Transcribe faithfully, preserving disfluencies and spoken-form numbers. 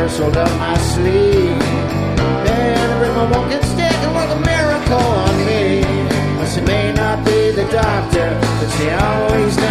nurse rolled up my sleeve. And I ripped my walking stick and worked a miracle on me. Well, she may not be the doctor, but she always knows